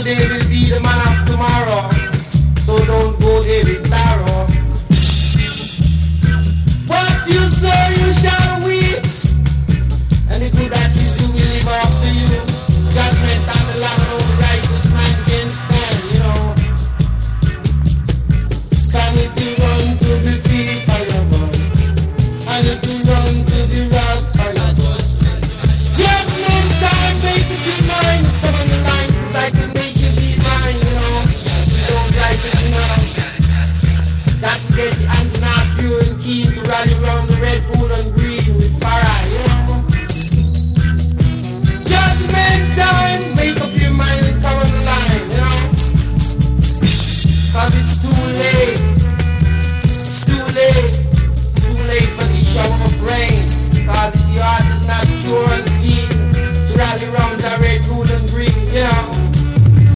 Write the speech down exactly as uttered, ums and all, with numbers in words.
they will be the man of tomorrow. So don't go there with sorrow. What you sow, you shall reap. And the good that you do will live after you. Judgment on the land, no righteous man can stand, you know. Stand if you run to the sea for your God, and if you run to the rock for your God. Judgment time, make it your mind. Come on the line, I can make you be mine, you know. Don't righteous enough. Got to get the hands not pure and keep